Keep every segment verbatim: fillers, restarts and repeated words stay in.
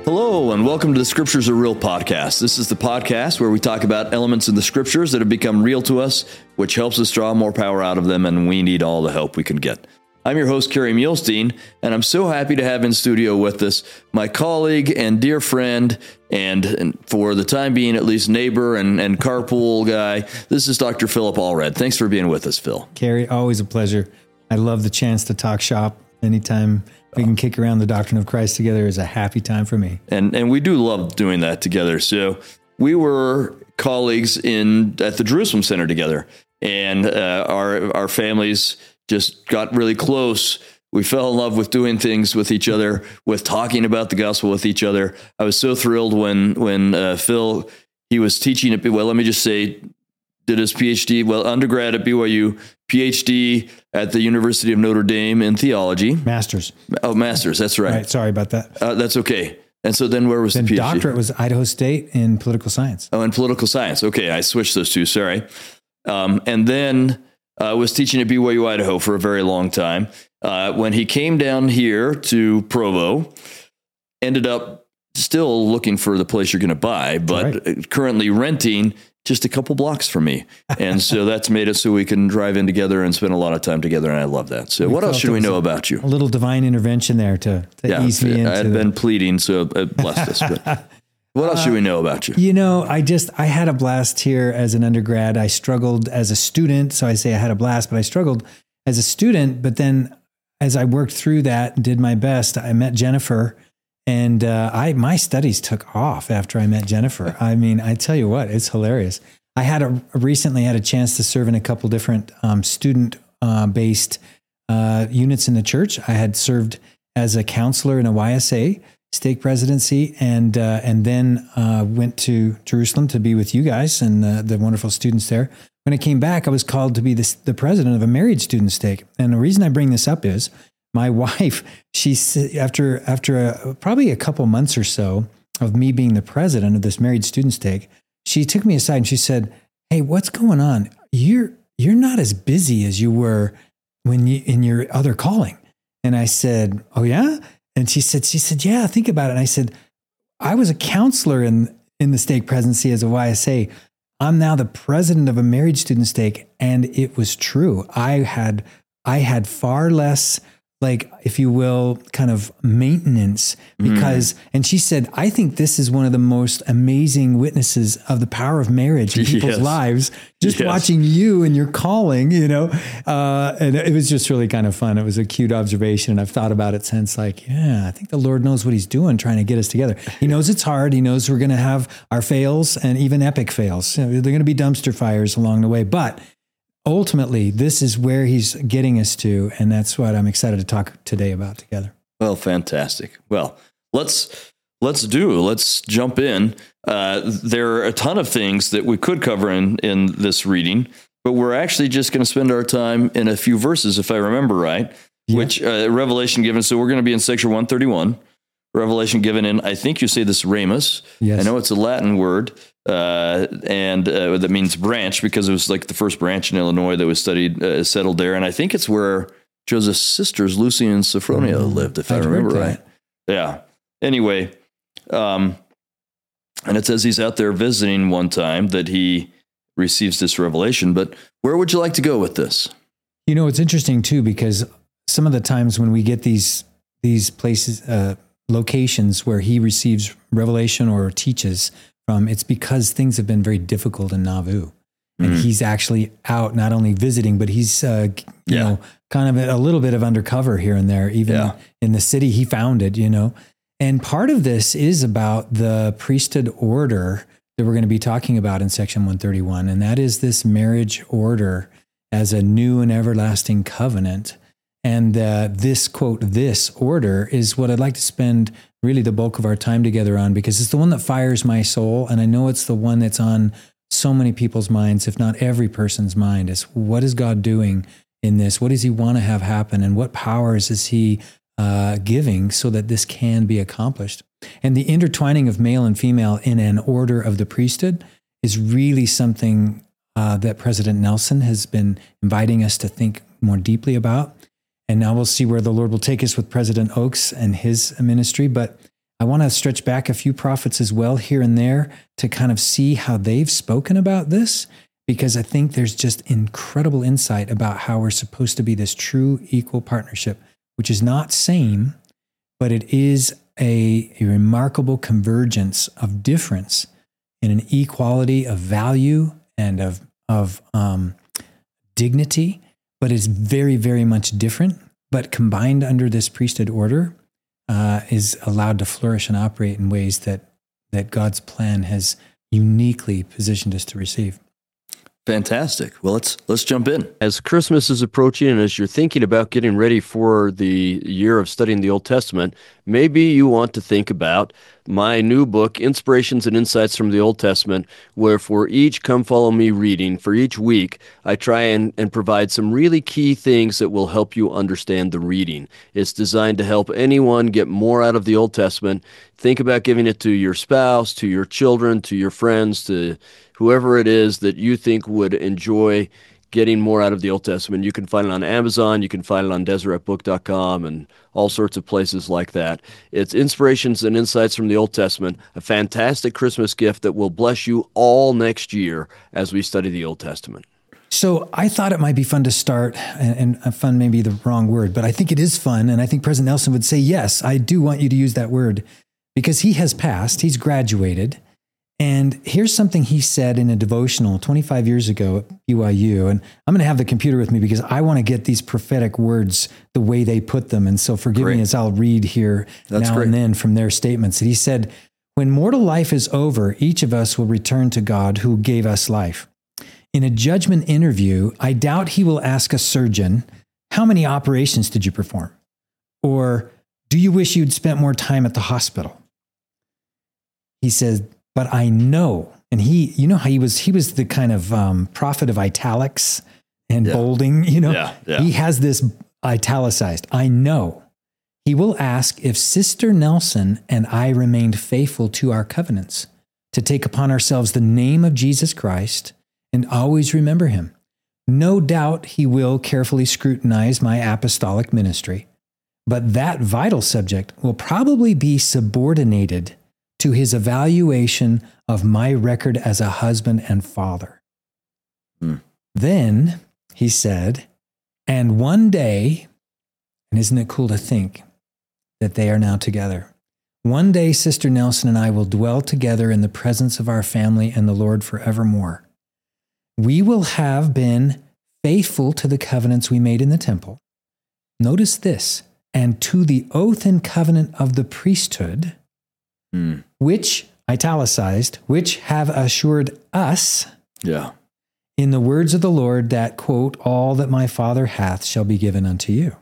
Hello, and welcome to the Scriptures Are Real podcast. This is the podcast where we talk about elements in the Scriptures that have become real to us, which helps us draw more power out of them, and we need all the help we can get. I'm your host, Kerry Muhlestein, and I'm so happy to have in studio with us my colleague and dear friend, and, and for the time being, at least neighbor and, and carpool guy. This is Doctor Philip Allred. Thanks for being with us, Phil. Kerry, always a pleasure. I love the chance to talk shop anytime. We can kick around the doctrine of Christ together is a happy time for me. And and we do love doing that together. So we were colleagues in at the Jerusalem Center together, and uh, our our families just got really close. We fell in love with doing things with each other, with talking about the gospel with each other. I was so thrilled when when uh, Phil, he was teaching at, well, let me just say, did his PhD, well, undergrad at B Y U, PhD at the University of Notre Dame in theology. Master's. Oh, master's. That's right. Right. Sorry about that. Uh, that's okay. And so then where was then the PhD? Doctorate was Idaho State in political science. Oh, in political science. Okay. I switched those two. Sorry. Um, and then I uh, was teaching at B Y U, Idaho for a very long time. Uh, when he came down here to Provo, ended up still looking for the place you're going to buy, but right. currently renting just a couple blocks from me. And so that's made it so we can drive in together and spend a lot of time together. And I love that. So we what else should we know about you? A little divine intervention there to, to yeah, ease me into I had the... been pleading, so it blessed us. But what else uh, should we know about you? You know, I just, I had a blast here as an undergrad. I struggled as a student. So I say I had a blast, but I struggled as a student. But then as I worked through that and did my best, I met Jennifer. And uh, I my studies took off after I met Jennifer. I mean, I tell you what, it's hilarious. I had a recently had a chance to serve in a couple different um, student uh, based uh, units in the church. I had served as a counselor in a Y S A stake presidency, and uh, and then uh, went to Jerusalem to be with you guys and uh, the wonderful students there. When I came back, I was called to be the, the president of a married student stake. And the reason I bring this up is, my wife, she after after a, probably a couple months or so of me being the president of this married student stake, she took me aside and she said, "Hey, what's going on? You're you're not as busy as you were when you in your other calling." And I said, "Oh yeah?" And she said, "She said, yeah. Think about it." And I said, "I was a counselor in in the stake presidency as a Y S A. I'm now the president of a married student stake, and it was true. I had I had far less." like, if you will, kind of maintenance because, mm. and she said, I think this is one of the most amazing witnesses of the power of marriage in people's yes. lives, just yes. watching you and your calling, you know, uh, and it was just really kind of fun. It was a cute observation. And I've thought about it since, like, yeah, I think the Lord knows what he's doing, trying to get us together. He knows it's hard. He knows we're going to have our fails and even epic fails. You know, they're going to be dumpster fires along the way, but ultimately, this is where he's getting us to, and that's what I'm excited to talk today about together. Well, fantastic. Well, let's let's do. Let's jump in. Uh, there are a ton of things that we could cover in, in this reading, but we're actually just going to spend our time in a few verses, if I remember right, yeah. which uh, Revelation given. So we're going to be in section one thirty-one. Revelation given in, I think you say this Ramus. Yes. I know it's a Latin word, uh, and uh, that means branch because it was like the first branch in Illinois that was studied, uh, settled there. And I think it's where Joseph's sisters, Lucy and Sophronia, mm-hmm. lived, if I've I remember right. Yeah. Anyway, um, and it says he's out there visiting one time that he receives this revelation. But where would you like to go with this? You know, it's interesting, too, because some of the times when we get these these places, uh, locations where he receives revelation or teaches from, it's because things have been very difficult in Nauvoo. And mm-hmm. he's actually out not only visiting, but he's, uh, you yeah. know, kind of a little bit of undercover here and there, even yeah. in the city he founded, you know. And part of this is about the priesthood order that we're going to be talking about in section one thirty-one. And that is this marriage order as a new and everlasting covenant. And uh, this, quote, this order is what I'd like to spend really the bulk of our time together on, because it's the one that fires my soul. And I know it's the one that's on so many people's minds, if not every person's mind, is what is God doing in this? What does he want to have happen? And what powers is he uh, giving so that this can be accomplished? And the intertwining of male and female in an order of the priesthood is really something uh, that President Nelson has been inviting us to think more deeply about. And now we'll see where the Lord will take us with President Oaks and his ministry. But I want to stretch back a few prophets as well here and there to kind of see how they've spoken about this, because I think there's just incredible insight about how we're supposed to be this true equal partnership, which is not same, but it is a, a remarkable convergence of difference in an equality of value and of, of um, dignity, but it's very, very much different, but combined under this priesthood order, Uh, is allowed to flourish and operate in ways that that God's plan has uniquely positioned us to receive. Fantastic. Well, let's let's jump in. As Christmas is approaching and as you're thinking about getting ready for the year of studying the Old Testament, maybe you want to think about my new book, Inspirations and Insights from the Old Testament, where for each Come Follow Me reading, for each week, I try and, and provide some really key things that will help you understand the reading. It's designed to help anyone get more out of the Old Testament. Think about giving it to your spouse, to your children, to your friends, to whoever it is that you think would enjoy getting more out of the Old Testament. You can find it on Amazon. You can find it on Deseret Book dot com and all sorts of places like that. It's Inspirations and Insights from the Old Testament, a fantastic Christmas gift that will bless you all next year as we study the Old Testament. So I thought it might be fun to start, and, and fun may be the wrong word, but I think it is fun. And I think President Nelson would say, yes, I do want you to use that word, because he has passed, he's graduated. And here's something he said in a devotional twenty-five years ago at B Y U. And I'm going to have the computer with me because I want to get these prophetic words the way they put them. And so forgive Great. me as I'll read here That's now great. and then from their statements. And he said, when mortal life is over, each of us will return to God who gave us life. In a judgment interview, I doubt he will ask a surgeon, how many operations did you perform? Or do you wish you'd spent more time at the hospital? He said, but I know, and he, you know how he was, he was the kind of um, prophet of italics and Yeah. bolding, you know, Yeah, yeah. he has this italicized. I know he will ask if Sister Nelson and I remained faithful to our covenants to take upon ourselves the name of Jesus Christ and always remember him. No doubt he will carefully scrutinize my apostolic ministry, but that vital subject will probably be subordinated to his evaluation of my record as a husband and father. Hmm. Then he said, and one day, and isn't it cool to think that they are now together? One day, Sister Nelson and I will dwell together in the presence of our family and the Lord forevermore. We will have been faithful to the covenants we made in the temple. Notice this, and to the oath and covenant of the priesthood, Hmm. which, italicized, which have assured us Yeah. in the words of the Lord that, quote, all that my Father hath shall be given unto you.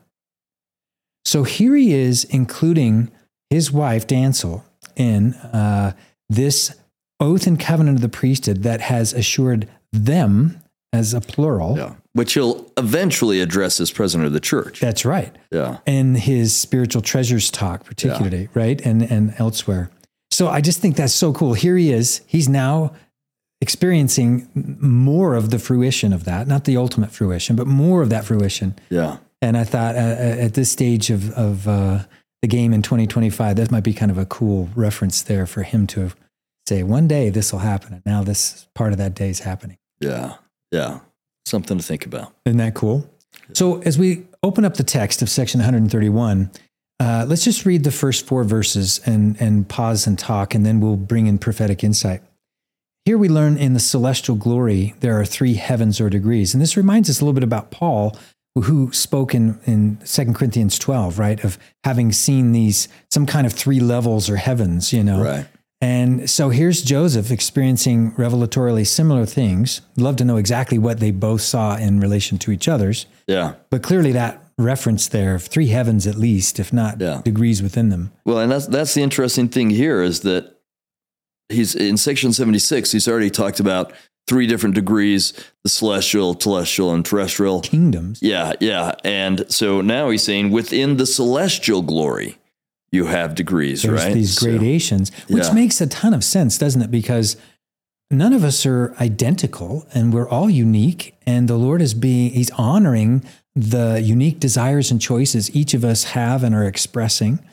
So here he is, including his wife, Dancel, in uh, this oath and covenant of the priesthood that has assured them, as a plural. Yeah. Which he'll eventually address as president of the church. That's right. Yeah. In his spiritual treasures talk, particularly, right? And, and elsewhere. So I just think that's so cool. Here he is. He's now experiencing more of the fruition of that, not the ultimate fruition, but more of that fruition. Yeah. And I thought uh, at this stage of, of uh, the game in twenty twenty-five, that might be kind of a cool reference there for him to say, one day this will happen. And now this part of that day is happening. Yeah. Yeah. Something to think about. Isn't that cool? So as we open up the text of section one thirty-one, uh, let's just read the first four verses and, and pause and talk, and then we'll bring in prophetic insight. Here we learn in the celestial glory, there are three heavens or degrees. And this reminds us a little bit about Paul, who spoke in, in Second Corinthians twelve, right? Of having seen these, some kind of three levels or heavens, you know? Right. And so here's Joseph experiencing revelatorily similar things. Love to know exactly what they both saw in relation to each other's. Yeah. But clearly that reference there of three heavens at least, if not Yeah. degrees within them. Well, and that's that's the interesting thing here is that he's in section seventy-six, he's already talked about three different degrees, the celestial, telestial, and terrestrial. Kingdoms. Yeah, yeah. And so now he's saying within the celestial glory, you have degrees, There's right? these So- gradations, which yeah. makes a ton of sense, doesn't it? Because none of us are identical and we're all unique. And the Lord is being, he's honoring the unique desires and choices each of us have and are expressing.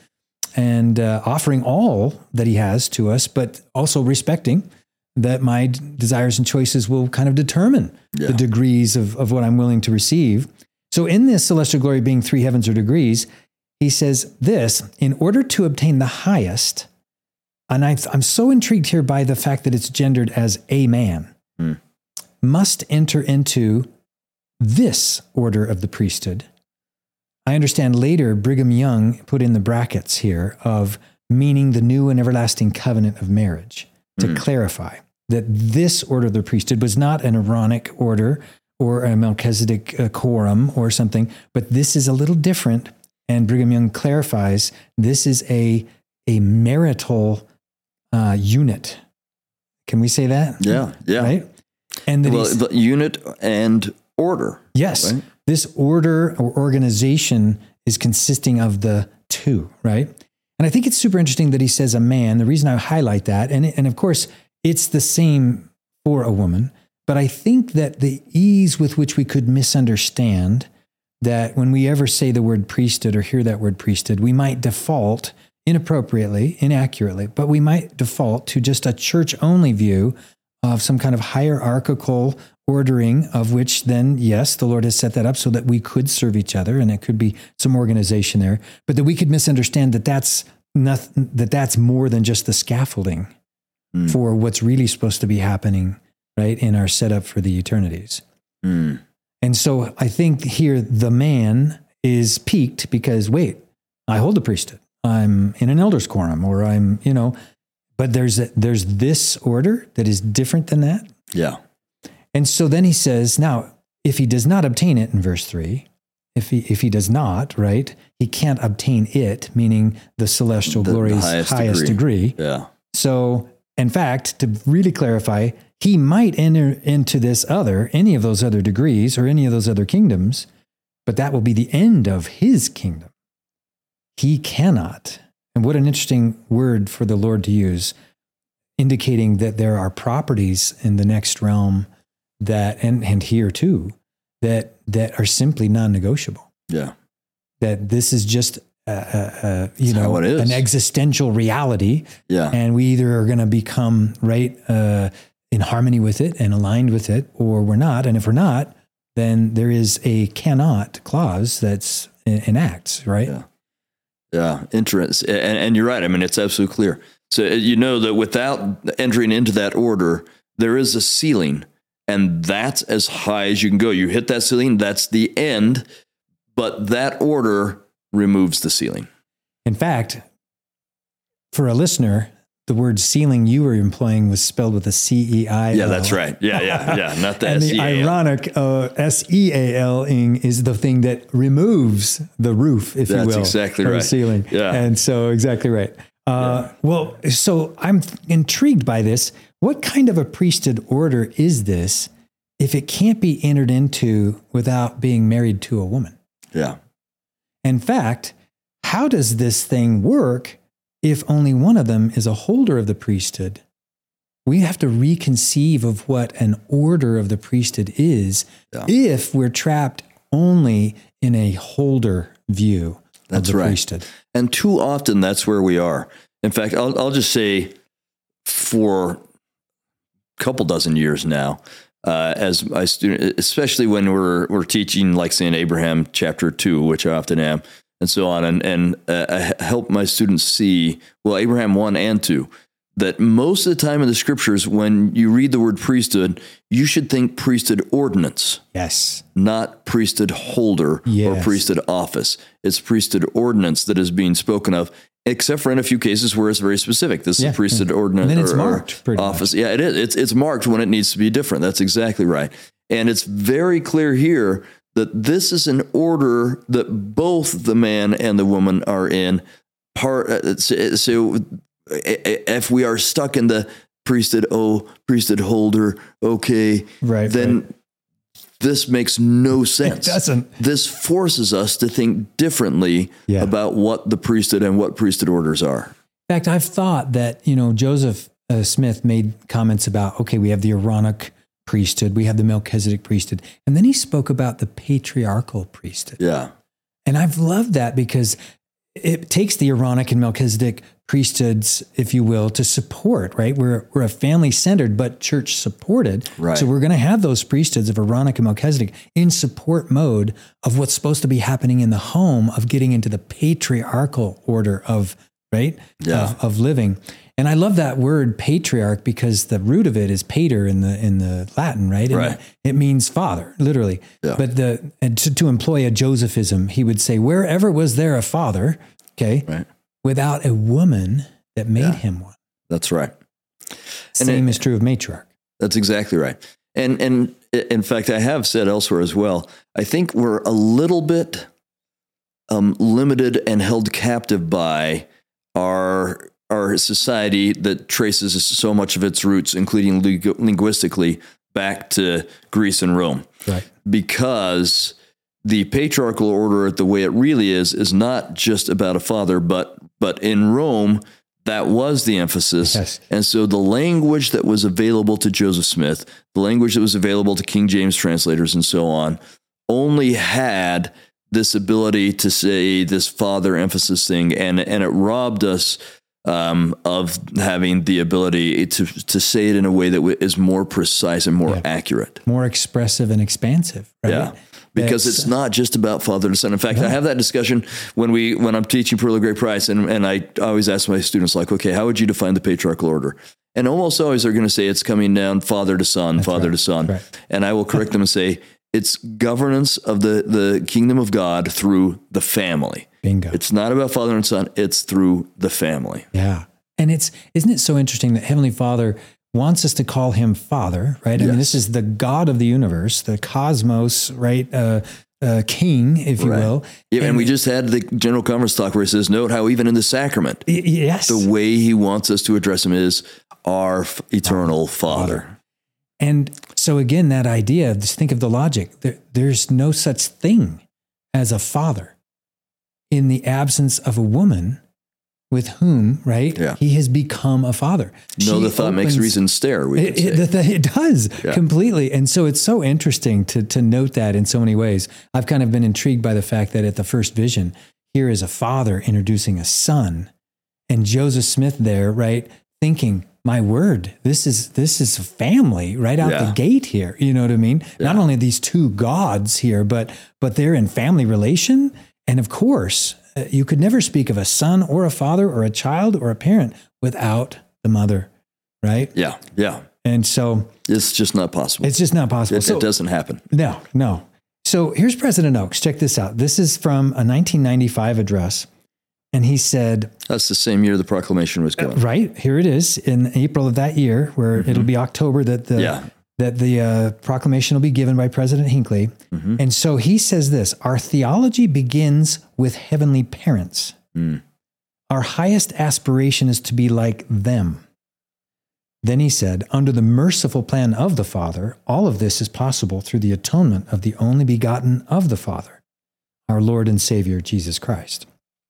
and uh, offering all that he has to us, but also respecting that my d- desires and choices will kind of determine Yeah. the degrees of, of what I'm willing to receive. So in this celestial glory being three heavens or degrees, he says this, in order to obtain the highest, and I, I'm so intrigued here by the fact that it's gendered as a man, Hmm. must enter into this order of the priesthood. I understand later Brigham Young put in the brackets here of meaning the new and everlasting covenant of marriage to Mm. clarify that this order of the priesthood was not an Aaronic order or a Melchizedek uh, quorum or something, but this is a little different. And Brigham Young clarifies this is a, a marital uh, unit. Can we say that? Yeah, yeah. Right? And that Well, he's- the unit and order. yes, right? this order or organization is consisting of the two, right? And I think it's super interesting that he says a man. The reason I highlight that, and, and of course, it's the same for a woman, but I think that the ease with which we could misunderstand that when we ever say the word priesthood or hear that word priesthood, we might default inappropriately, inaccurately, but we might default to just a church-only view of some kind of hierarchical ordering of which then, yes, the Lord has set that up so that we could serve each other and it could be some organization there, but that we could misunderstand that that's nothing, that that's more than just the scaffolding Mm. for what's really supposed to be happening, right, in our setup for the eternities. Mm. And so I think here the man is piqued because, wait, I hold the priesthood. I'm in an elder's quorum or I'm, you know, but there's a, there's this order that is different than that. Yeah. And so then he says, now, if he does not obtain it in verse three, if he if he does not, right, he can't obtain it, meaning the celestial The- the glory's highest highest, degree. degree. Yeah. So, in fact, to really clarify, he might enter into this other, any of those other degrees or any of those other kingdoms, but that will be the end of his kingdom. He cannot. And what an interesting word for the Lord to use, indicating that there are properties in the next realm that, and, and here too, that, that are simply non-negotiable. Yeah. That this is just, uh, uh, uh, you That's know, how it is. an existential reality. Yeah. And we either are going to become right uh, in harmony with it and aligned with it, or we're not. And if we're not, then there is a cannot clause that's enacts, right? Yeah. Yeah. Interest. And, and you're right. I mean, it's absolutely clear. So you know that without entering into that order, there is a ceiling, and that's as high as you can go. You hit that ceiling, that's the end, but that order removes the ceiling. In fact, for a listener, the word ceiling you were employing was spelled with a C E I L. Yeah, that's right. Yeah, yeah, yeah. Not the And S E the A L. ironic uh, S E A L-ing is the thing that removes the roof, if That's you will. exactly from right. the ceiling. Yeah. And so, exactly right. Uh, Well, so I'm intrigued by this. What kind of a priesthood order is this if it can't be entered into without being married to a woman? Yeah. In fact, how does this thing work if only one of them is a holder of the priesthood? We have to reconceive of what an order of the priesthood is Yeah. if we're trapped only in a holder view That's of the right. priesthood. And too often that's where we are. In fact, I'll, I'll just say for a couple dozen years now, uh, as my student, especially when we're, we're teaching, like say in Abraham chapter two, which I often am, and so on, and, and uh, I help my students see, well, Abraham one and two, that most of the time in the scriptures, when you read the word priesthood, you should think priesthood ordinance, Yes. not priesthood holder or Yes. priesthood office. It's priesthood ordinance that is being spoken of, except for in a few cases where it's very specific. This Yeah. is priesthood ordinance And then it's or, or marked pretty office. Yeah, it is. It's, it's marked when it needs to be different. That's exactly right. And it's very clear here that this is an order that both the man and the woman are in. Part uh, so, so if we are stuck in the priesthood, oh, priesthood holder, okay, Right, then right. this makes no sense. It doesn't. This forces us to think differently Yeah. about what the priesthood and what priesthood orders are. In fact, I've thought that, you know, Joseph uh, Smith made comments about, okay, we have the Aaronic priesthood, we have the Melchizedek priesthood, and then he spoke about the patriarchal priesthood. Yeah. And I've loved that because it takes the Aaronic and Melchizedek priesthoods, if you will, to support, right? We're, we're a family centered, but church supported. Right. So we're going to have those priesthoods of Aaronic and Melchizedek in support mode of what's supposed to be happening in the home, of getting into the patriarchal order of, right? Yeah. Of, of living. And I love that word patriarch because the root of it is pater in the in the Latin, right? And Right. It, it means father, literally. Yeah. But the and to, to employ a Josephism, he would say, wherever was there a father, okay, Right. without a woman that made Yeah. him one. That's right. Same it- is true of matriarch. That's exactly right. And and in fact, I have said elsewhere as well, I think we're a little bit um, limited and held captive by our our society that traces so much of its roots, including ling- linguistically, back to Greece and Rome. Right. Because the patriarchal order, the way it really is, is not just about a father, but but in Rome, that was the emphasis. Yes. And so the language that was available to Joseph Smith, the language that was available to King James translators and so on, only had this ability to say this father emphasis thing, and and it robbed us um, of having the ability to to say it in a way that w- is more precise and more Yeah. accurate. More expressive and expansive, right? Yeah. Because That's- it's not just about father and son. In fact, I have that discussion when we when I'm teaching Pearl of Great Price, and, and I always ask my students, like, okay, how would you define the patriarchal order? And almost always they're going to say it's coming down father to son, That's father right. to son. Right. And I will correct them and say it's governance of the, the kingdom of God through the family. Bingo. It's not about father and son, it's through the family. Yeah. And it's, isn't it so interesting that Heavenly Father wants us to call him Father, right? I mean, Yes. this is the God of the universe, the cosmos, right? Uh, uh, king, if you Right. will. Yeah, and we just had the general conference talk where he says, note how even in the sacrament, Y- yes. the way he wants us to address him is our f- eternal Father. And so again, that idea, just think of the logic. There, there's no such thing as a father in the absence of a woman with whom, right? Yeah. He has become a father. No, She the thought makes opens- reason stare. We It, could it, say. the- the- it does Yeah. completely. And so it's so interesting to, to note that in so many ways. I've kind of been intrigued by the fact that at the first vision, here is a father introducing a son, and Joseph Smith there, right? Thinking, my word, this is, this is a family right out Yeah. the gate here. You know what I mean? Not Yeah. only these two gods here, but, but they're in family relation. And of course, uh, you could never speak of a son or a father or a child or a parent without the mother, right? yeah, yeah. And so It's just not possible. it's just not possible. it, So- it doesn't happen. No, no. So here's President Oaks. Check this out. This is from a nineteen ninety-five address. And he said, That's the same year the proclamation was given. right, here it is in April of that year, where it'll be October that the, Yeah. that the uh, proclamation will be given by President Hinckley. Mm-hmm. And so he says this, our theology begins with heavenly parents. Mm. Our highest aspiration is to be like them. Then he said, under the merciful plan of the Father, all of this is possible through the atonement of the only begotten of the Father, our Lord and Savior, Jesus Christ.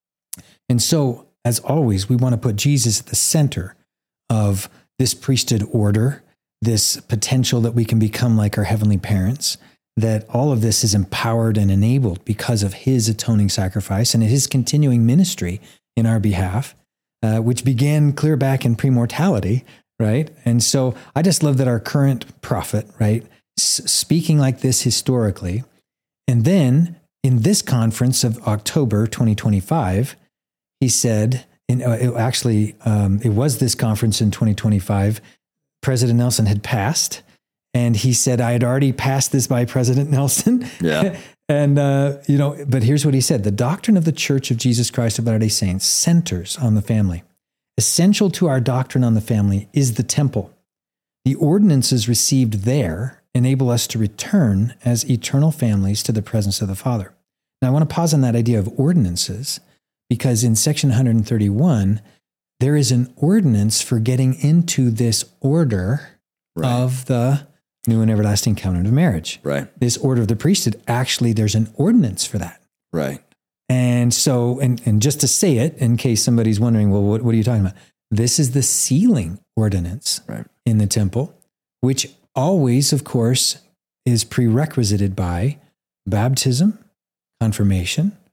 And so, as always, we want to put Jesus at the center of this priesthood order, this potential that we can become like our heavenly parents, that all of this is empowered and enabled because of his atoning sacrifice and his continuing ministry in our behalf, uh, which began clear back in premortality, right? And so I just love that our current prophet, right, s- speaking like this historically, and then in this conference of October twenty twenty-five, he said, in, uh, it actually, um, it was this conference in twenty twenty-five, President Nelson had passed, and he said, I had already passed this by President Nelson. Yeah. And, uh, you know, but here's what he said. The doctrine of the Church of Jesus Christ of Latter-day Saints centers on the family. Essential to our doctrine on the family is the temple. The ordinances received there enable us to return as eternal families to the presence of the Father. Now, I want to pause on that idea of ordinances, because in section one hundred thirty-one, there is an ordinance for getting into this order Right. of the new and everlasting covenant of marriage. Right. This order of the priesthood, actually, there's an ordinance for that. Right. And so, and, and just to say it, in case somebody's wondering, well, what, what are you talking about? This is the sealing ordinance Right. in the temple, which always, of course, is prerequisited by baptism, confirmation,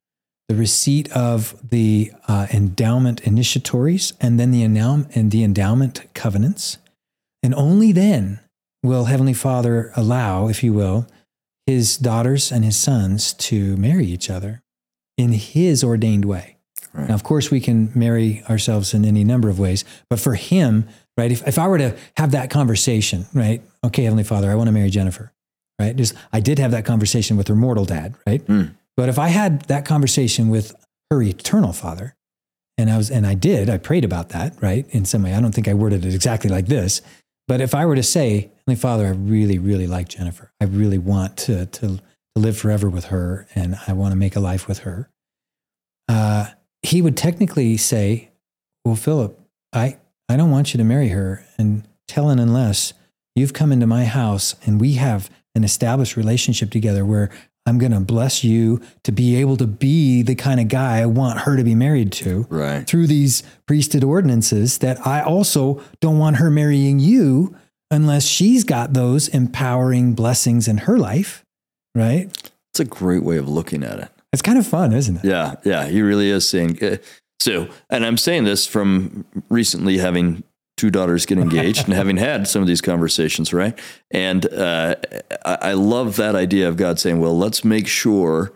the receipt of the uh, endowment initiatories, and then the endow- and the endowment covenants. And only then will Heavenly Father allow, if you will, his daughters and his sons to marry each other in his ordained way. Right. Now, of course, we can marry ourselves in any number of ways, but for him, right, if, if I were to have that conversation, right, okay, Heavenly Father, I want to marry Jennifer, right? Just, I did have that conversation with her mortal dad, right? Mm. But if I had that conversation with her eternal Father, and I was, and I did, I prayed about that, right? In some way, I don't think I worded it exactly like this, but if I were to say, Heavenly Father, I really, really like Jennifer. I really want to, to, to live forever with her, and I want to make a life with her. Uh, he would technically say, well, Philip, I, I don't want you to marry her until and unless you've come into my house and we have an established relationship together where I'm going to bless you to be able to be the kind of guy I want her to be married to, right, through these priesthood ordinances, that I also don't want her marrying you unless she's got those empowering blessings in her life, right? It's a great way of looking at it. It's kind of fun, isn't it? Yeah, yeah, he really is saying, uh, so, and I'm saying this from recently having two daughters get engaged and having had some of these conversations, right? And uh, I, I love that idea of God saying, well, let's make sure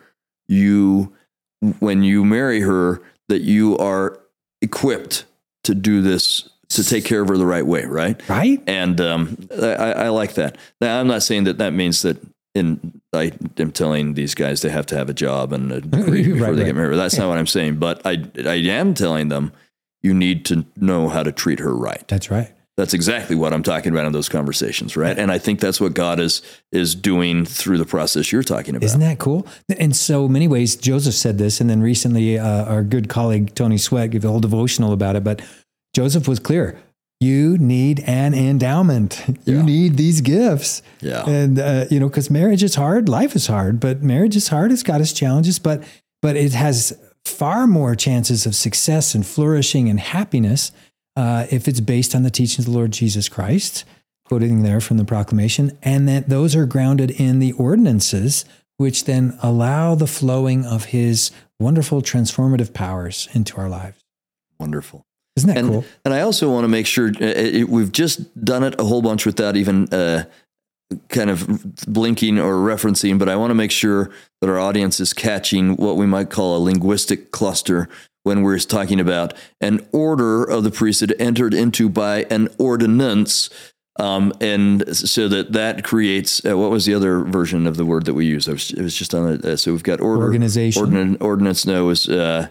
you, when you marry her, that you are equipped to do this, to take care of her the right way, right? Right. And um, I, I like that. Now, I'm not saying that that means that in I am telling these guys they have to have a job and a degree before right, they right. get married. That's not what I'm saying. But I, I am telling them you need to know how to treat her right. That's right. That's exactly what I'm talking about in those conversations, right? And I think that's what God is is doing through the process you're talking about. Isn't that cool? In so many ways, Joseph said this, and then recently uh, our good colleague Tony Sweat gave a whole devotional about it. But Joseph was clear. You need an endowment. You yeah. need these gifts. Yeah. And, uh, you know, because marriage is hard. Life is hard, but marriage is hard. It's got its challenges, but, but it has far more chances of success and flourishing and happiness uh, if it's based on the teachings of the Lord Jesus Christ, quoting there from the proclamation, and that those are grounded in the ordinances, which then allow the flowing of his wonderful transformative powers into our lives. Wonderful. Isn't that and, cool? And I also want to make sure uh, it, we've just done it a whole bunch without even uh, kind of blinking or referencing, but I want to make sure that our audience is catching what we might call a linguistic cluster when we're talking about an order of the priesthood entered into by an ordinance. Um, and so that that creates, uh, what was the other version of the word that we use? It was, it was just on it. Uh, so we've got order. Organization. Ordin- ordinance, no, is, uh,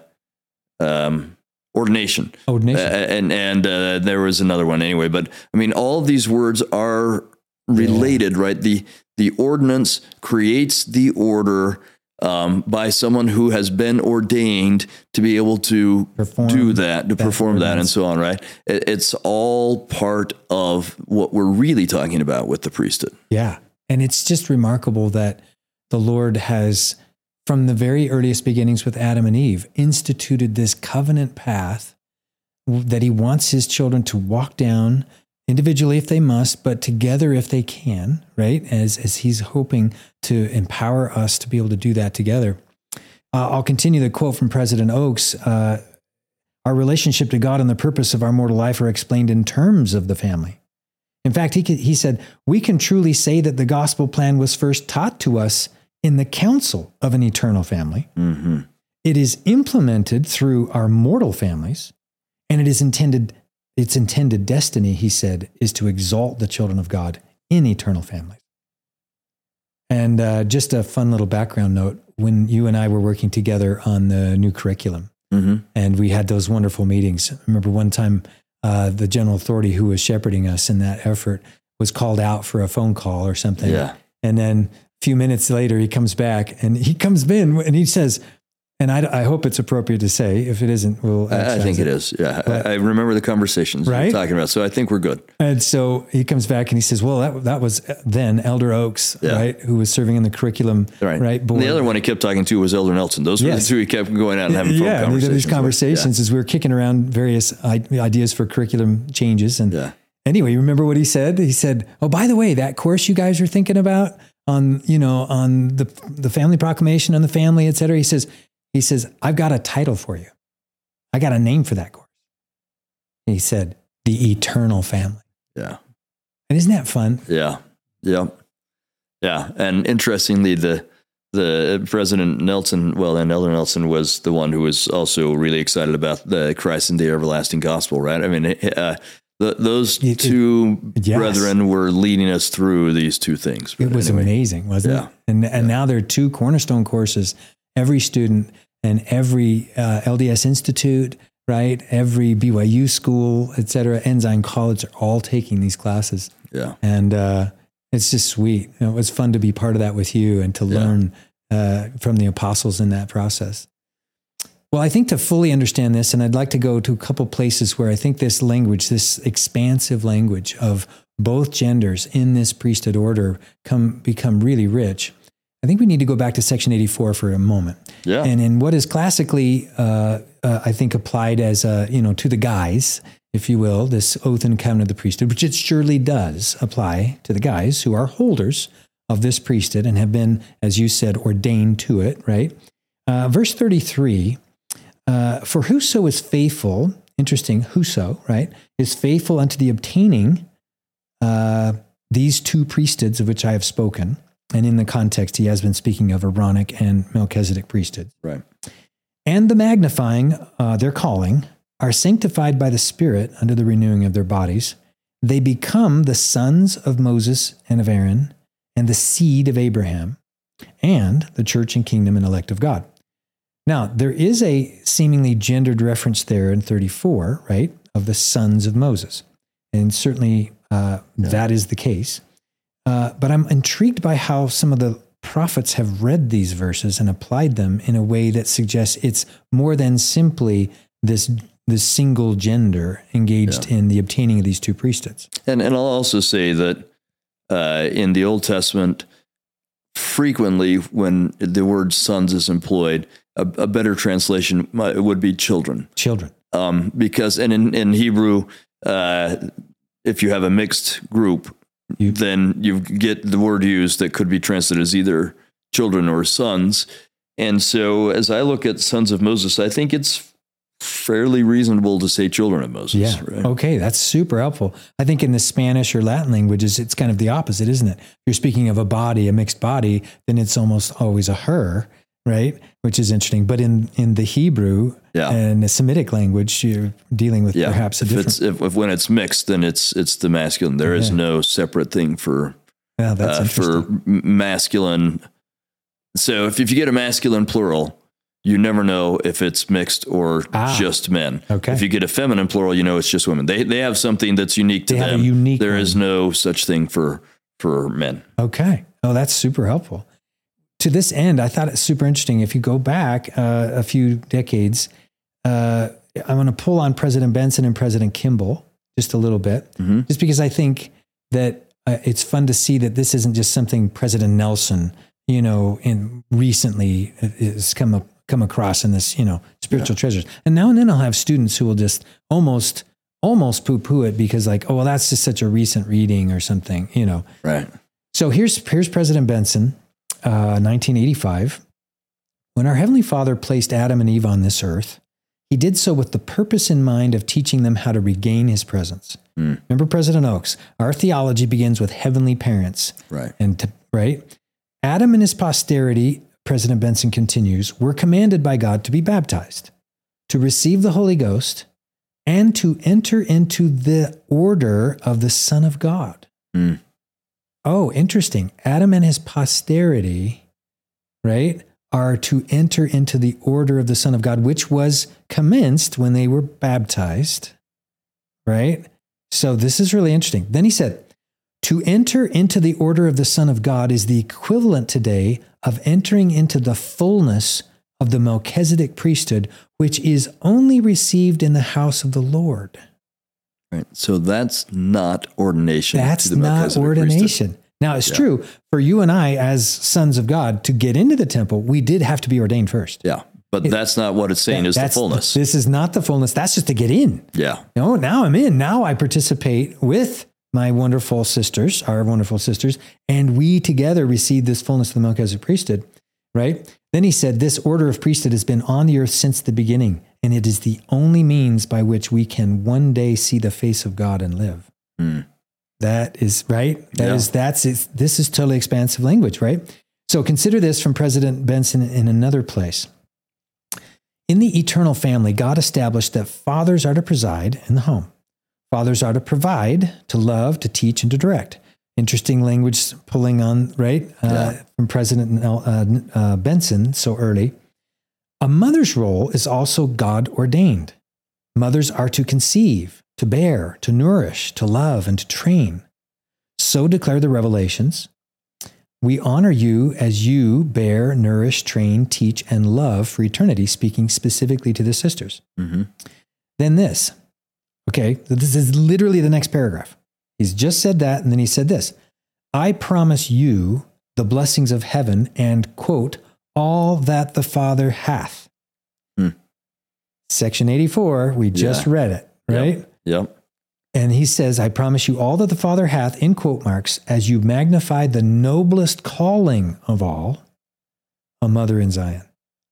um, ordination. Ordination. Uh, and and uh, there was another one anyway. But I mean, all of these words are related, yeah. right? The the ordinance creates the order um, by someone who has been ordained to be able to perform do that, to that perform ordinance. that and so on, right? It, it's all part of what we're really talking about with the priesthood. Yeah. And it's just remarkable that the Lord has, from the very earliest beginnings with Adam and Eve, instituted this covenant path that he wants his children to walk down individually if they must, but together if they can, right? As, as he's hoping to empower us to be able to do that together. Uh, I'll continue the quote from President Oaks. Uh, our relationship to God and the purpose of our mortal life are explained in terms of the family. In fact, he, he said, we can truly say that the gospel plan was first taught to us in the counsel of an eternal family. Mm-hmm. It is implemented through our mortal families, and it is intended, its intended destiny, he said, is to exalt the children of God in eternal families. And uh, just a fun little background note, when you and I were working together on the new curriculum, mm-hmm. and we had those wonderful meetings. I remember one time uh, the general authority who was shepherding us in that effort was called out for a phone call or something. Yeah. And then few minutes later, he comes back and he comes in and he says, and I, I hope it's appropriate to say, if it isn't, we'll. I, I think it, it is. Yeah. But, I, I remember the conversations right? you're talking about. So I think we're good. And so he comes back and he says, well, that that was then Elder Oaks, yeah. right? Who was serving in the curriculum, right? right board. And the other one he kept talking to was Elder Nelson. Those were yes. the two he kept going out and having phone yeah, conversations. Yeah, these conversations yeah. as we were kicking around various ideas for curriculum changes. And yeah. anyway, you remember what he said? He said, oh, by the way, that course you guys are thinking about on, you know, on the the family proclamation on the family, et cetera. He says, He says, I've got a title for you. I got a name for that course. He said, the eternal family. Yeah. And isn't that fun? Yeah. Yeah. Yeah. And interestingly, the the President Nelson, well, and Elder Nelson was the one who was also really excited about the Christ and the everlasting gospel, right? I mean, uh, the, those it, two it, yes. brethren were leading us through these two things. But it was anyway. amazing, wasn't yeah. it? And and yeah. now there are two cornerstone courses. Every student and every uh, L D S Institute, right? Every B Y U school, et cetera, Ensign College are all taking these classes. Yeah. And uh, it's just sweet. You know, it was fun to be part of that with you and to yeah. learn uh, from the apostles in that process. Well, I think to fully understand this, and I'd like to go to a couple places where I think this language, this expansive language of both genders in this priesthood order come become really rich. I think we need to go back to section eighty-four for a moment. Yeah. And in what is classically, uh, uh, I think, applied as, a, you know, to the guys, if you will, this oath and covenant of the priesthood, which it surely does apply to the guys who are holders of this priesthood and have been, as you said, ordained to it, right? Uh, verse thirty-three, uh, for whoso is faithful, interesting, whoso, right, is faithful unto the obtaining uh, these two priesthoods of which I have spoken. And in the context, he has been speaking of Aaronic and Melchizedek priesthood. Right. And the magnifying, uh, their calling, are sanctified by the Spirit under the renewing of their bodies. They become the sons of Moses and of Aaron and the seed of Abraham and the church and kingdom and elect of God. Now, there is a seemingly gendered reference there in thirty-four, right, of the sons of Moses. And certainly uh, yeah. that is the case. Uh, but I'm intrigued by how some of the prophets have read these verses and applied them in a way that suggests it's more than simply this this single gender engaged yeah. in the obtaining of these two priesthoods. And and I'll also say that uh, in the Old Testament, frequently when the word sons is employed, a, a better translation would be children. Children. Um, because, and in, in Hebrew, uh, if you have a mixed group, You, then you get the word used that could be translated as either children or sons. And so as I look at sons of Moses, I think it's fairly reasonable to say children of Moses. Yeah. Right? Okay. That's super helpful. I think in the Spanish or Latin languages, it's kind of the opposite, isn't it? If you're speaking of a body, a mixed body, then it's almost always a her, right? Which is interesting. But in, in the Hebrew yeah. and the Semitic language, you're dealing with yeah. perhaps a if different... It's, if, if when it's mixed, then it's it's the masculine. There yeah. is no separate thing for, yeah, that's uh, for masculine. So if, if you get a masculine plural, you never know if it's mixed or ah, just men. Okay. If you get a feminine plural, you know it's just women. They they have something that's unique to they them. Have a unique there one. is no such thing for for men. Okay. Oh, that's super helpful. To this end, I thought it's super interesting. If you go back uh, a few decades, uh, I'm going to pull on President Benson and President Kimball just a little bit, mm-hmm. just because I think that uh, it's fun to see that this isn't just something President Nelson, you know, in recently has come up, come across in this, you know, spiritual yeah. treasures. And now and then I'll have students who will just almost, almost poo-poo it because like, oh, well, that's just such a recent reading or something, you know. Right. So here's here's President Benson. Uh, nineteen eighty-five, when our Heavenly Father placed Adam and Eve on this earth, he did so with the purpose in mind of teaching them how to regain his presence. Mm. Remember President Oaks, our theology begins with heavenly parents. Right. And to, right? Adam and his posterity, President Benson continues, were commanded by God to be baptized, to receive the Holy Ghost, and to enter into the order of the Son of God. Mm. Oh, interesting. Adam and his posterity, right, are to enter into the order of the Son of God, which was commenced when they were baptized, right? So this is really interesting. Then he said, to enter into the order of the Son of God is the equivalent today of entering into the fullness of the Melchizedek priesthood, which is only received in the house of the Lord. Right. So that's not ordination. That's to the not ordination. Priesthood. Now, it's yeah. true for you and I as sons of God to get into the temple, we did have to be ordained first. Yeah. But it, that's not what it's saying that, is the fullness. This is not the fullness. That's just to get in. Yeah. You know, now I'm in. Now I participate with my wonderful sisters, our wonderful sisters, and we together receive this fullness of the Melchizedek priesthood. right? Then he said, this order of priesthood has been on the earth since the beginning, and it is the only means by which we can one day see the face of God and live. Mm. That is right. That Yeah. is, that's, it's, this is totally expansive language, right? So consider this from President Benson in another place. In the eternal family, God established that fathers are to preside in the home. Fathers are to provide, to love, to teach, and to direct. Interesting language pulling on, right, uh, Yeah. from President uh, uh, Benson so early. A mother's role is also God ordained. Mothers are to conceive, to bear, to nourish, to love, and to train. So declare the revelations. We honor you as you bear, nourish, train, teach, and love for eternity, speaking specifically to the sisters. Mm-hmm. Then this. Okay, so this is literally the next paragraph. He's just said that, and then he said this. I promise you the blessings of heaven and, quote, all that the Father hath. Hmm. Section eighty-four, we just Yeah. read it, right? Yep. Yep. And he says, I promise you all that the Father hath, in quote marks, as you magnify the noblest calling of all, a mother in Zion.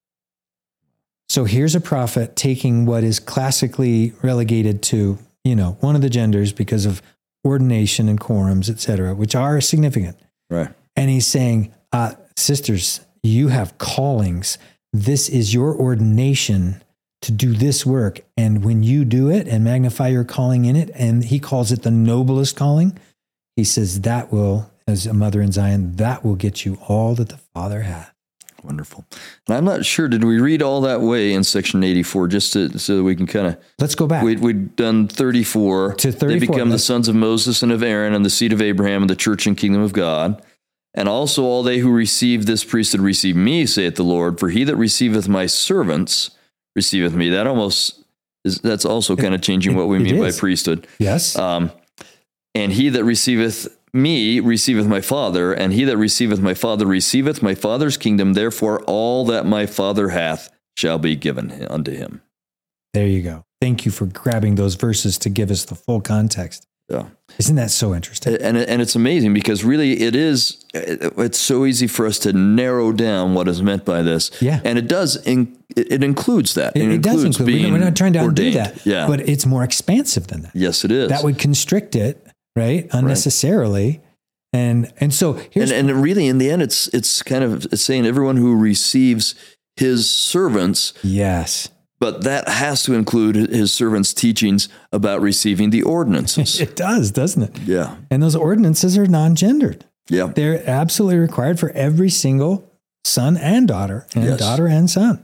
So here's a prophet taking what is classically relegated to, you know, one of the genders because of ordination and quorums, et cetera, which are significant. Right. And he's saying, uh, sisters, you have callings. This is your ordination to do this work. And when you do it and magnify your calling in it, and he calls it the noblest calling, he says that will, as a mother in Zion, that will get you all that the Father hath. Wonderful. And I'm not sure, did we read all that way in section eighty-four, just to, so that we can kind of... Let's go back. We, we'd done thirty-four. To thirty-four. They become the Let's- sons of Moses and of Aaron and the seed of Abraham and the church and kingdom of God. And also all they who receive this priesthood receive me, saith the Lord. For he that receiveth my servants receiveth me. That almost is, that's also kind of changing what we it mean by is. priesthood. Yes. Um, and he that receiveth me receiveth my Father, and he that receiveth my Father receiveth my Father's kingdom. Therefore, all that my Father hath shall be given unto him. There you go. Thank you for grabbing those verses to give us the full context. Yeah. Isn't that so interesting? And and it's amazing because really it is, it's so easy for us to narrow down what is meant by this. Yeah. And it does, in, it, it includes that. It, it does include, being we're not trying to undo ordained. that, Yeah. but it's more expansive than that. Yes, it is. That would constrict it, right? Unnecessarily. And and so here's and, and really in the end, it's, it's kind of it's saying everyone who receives his servants, yes. but that has to include his servants' teachings about receiving the ordinances. It does, doesn't it? Yeah. And those ordinances are non-gendered. Yeah. They're absolutely required for every single son and daughter, and Yes. daughter and son.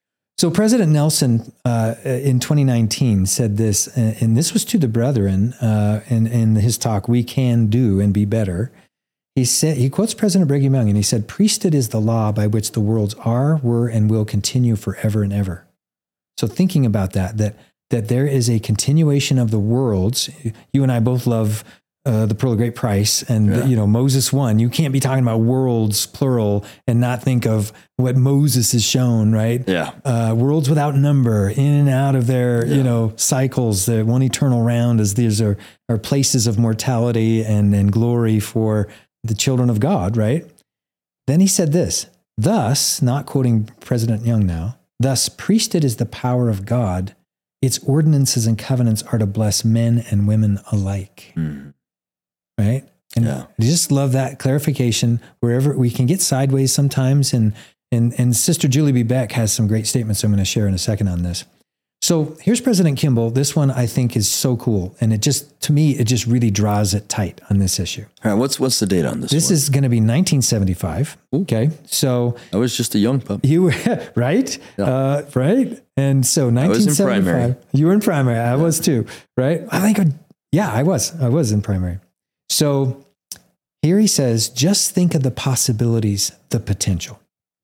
So President Nelson uh, in twenty nineteen said this, and this was to the brethren uh, in, in his talk, We Can Do and Be Better. He said, he quotes President Brigham Young, and he said, priesthood is the law by which the worlds are, were, and will continue forever and ever. So thinking about that, that that there is a continuation of the worlds. You and I both love uh, the Pearl of Great Price, and Yeah. you know Moses one. You can't be talking about worlds plural and not think of what Moses has shown, right? Yeah. Uh, worlds without number, in and out of their Yeah. you know cycles. The one eternal round, as these are are places of mortality and and glory for the children of God, right? Then he said this. Thus, not quoting President Young now. Thus, priesthood is the power of God. Its ordinances and covenants are to bless men and women alike. Mm. Right? And Yeah. I just love that clarification wherever we can get sideways sometimes. And, and, and Sister Julie B. Beck has some great statements I'm going to share in a second on this. So here's President Kimball. This one I think is so cool. And it just, to me, it just really draws it tight on this issue. All right. What's, what's the date on this This one? is going to be nineteen seventy-five. Okay. So I was just a young pup. you were right, Yeah. uh, right, and so was in nineteen seventy-five. primary. You were in primary. I was too, right? I think, I- yeah, I was. I was in primary. So here he says, just think of the possibilities, the potential.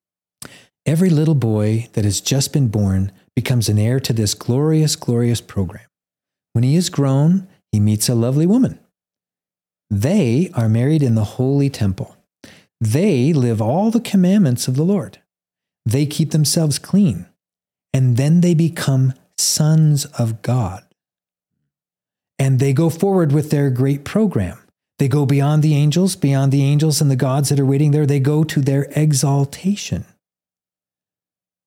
Every little boy that has just been born becomes an heir to this glorious, glorious program. When he is grown, he meets a lovely woman. They are married in the holy temple. They live all the commandments of the Lord. They keep themselves clean. And then they become sons of God. And they go forward with their great program. They go beyond the angels, beyond the angels and the gods that are waiting there. They go to their exaltation.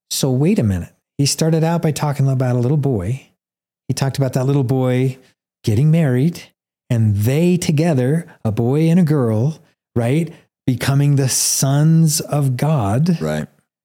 So wait a minute. He started out by talking about a little boy. He talked about that little boy getting married, and they together, a boy and a girl, right, becoming the sons of God. Right.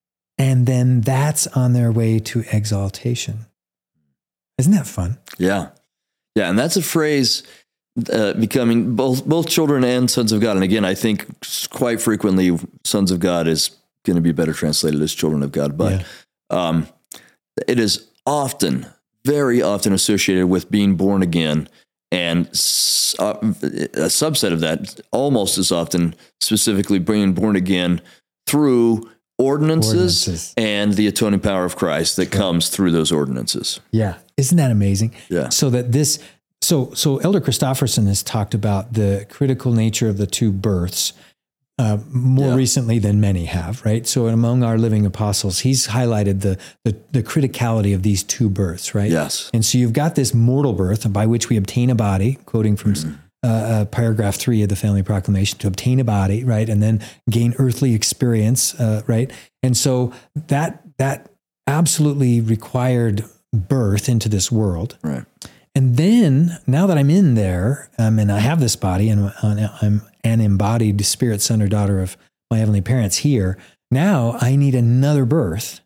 And then that's on their way to exaltation. Isn't that fun? Yeah. Yeah. And that's a phrase, uh, becoming both, both children and sons of God. And again, I think quite frequently sons of God is going to be better translated as children of God, but yeah. um, it is often, very often associated with being born again. And uh, a subset of that, almost as often, specifically being born again through ordinances, ordinances. and the atoning power of Christ that comes through those ordinances. Yeah. Isn't that amazing? Yeah. So that this, so, so Elder Christofferson has talked about the critical nature of the two births uh, more yeah. recently than many have, right? So among our living apostles, he's highlighted the, the, the criticality of these two births, right? Yes. And so you've got this mortal birth by which we obtain a body, quoting from mm-hmm. uh, uh, paragraph three of the Family Proclamation, to obtain a body, right? And then gain earthly experience, uh, right? And so that, that absolutely required birth into this world. Right. And then now that I'm in there, um, and I have this body, and I'm an embodied spirit son or daughter of my heavenly parents here, now I need another birth.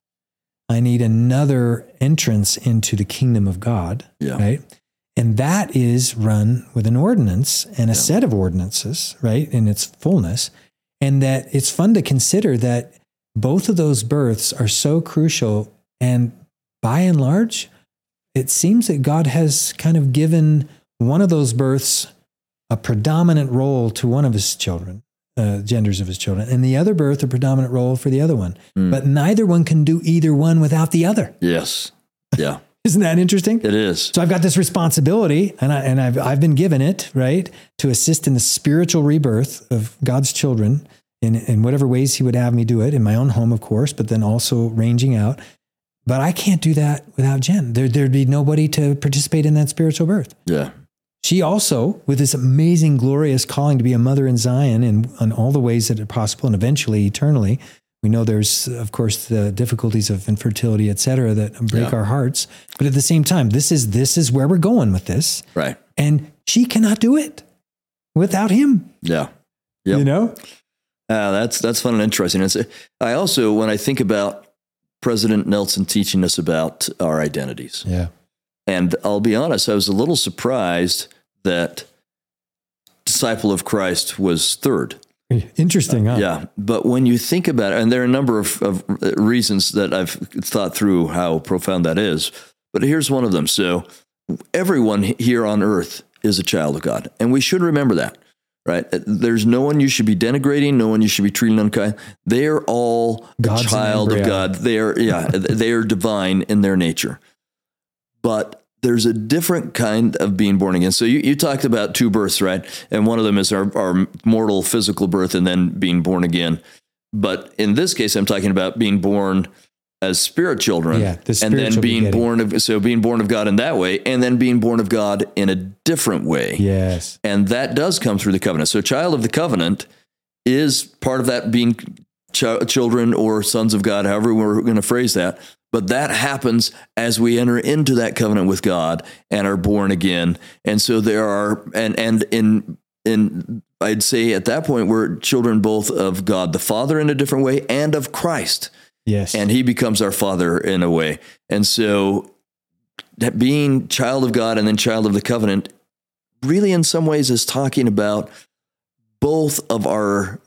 I need another entrance into the kingdom of God, yeah. right? And that is run with an ordinance and a yeah. set of ordinances, right, in its fullness. And that it's fun to consider that both of those births are so crucial, and by and large, it seems that God has kind of given one of those births a predominant role to one of his children, uh, genders of his children, and the other birth a predominant role for the other one. Mm. But neither one can do either one without the other. Yes. Yeah. Isn't that interesting? It is. So I've got this responsibility, and I and I've I've been given it, right, to assist in the spiritual rebirth of God's children in in whatever ways he would have me do it, in my own home, of course, but then also ranging out. But I can't do that without Jen. There, there'd be nobody to participate in that spiritual birth. Yeah. She also, with this amazing, glorious calling to be a mother in Zion in, in all the ways that are possible, and eventually eternally, we know there's, of course, the difficulties of infertility, et cetera, that break yeah. our hearts. But at the same time, this is this is where we're going with this. Right. And she cannot do it without him. Yeah. Yep. You know? Uh, that's that's fun and interesting. It's, I also, when I think about President Nelson teaching us about our identities. Yeah. And I'll be honest, I was a little surprised that disciple of Christ was third. Interesting, huh? Uh, yeah. But when you think about it, and there are a number of, of reasons that I've thought through how profound that is, but here's one of them. So everyone here on earth is a child of God, and we should remember that. Right? There's no one you should be denigrating, no one you should be treating unkind. They are all God's a child of God. They are, yeah, they are divine in their nature. But there's a different kind of being born again. So you, you talked about two births, right? And one of them is our, our mortal physical birth and then being born again. But in this case, I'm talking about being born as spirit children, yeah, the and then being begetting. born of, so being born of God in that way, and then being born of God in a different way. Yes. And that does come through the covenant. So child of the covenant is part of that being ch- children or sons of God, however we're going to phrase that. But that happens as we enter into that covenant with God and are born again. And so there are, and, and in, in, I'd say at that point, we're children both of God the Father in a different way and of Christ. Yes. And he becomes our father in a way. And so that being child of God and then child of the covenant really in some ways is talking about both of our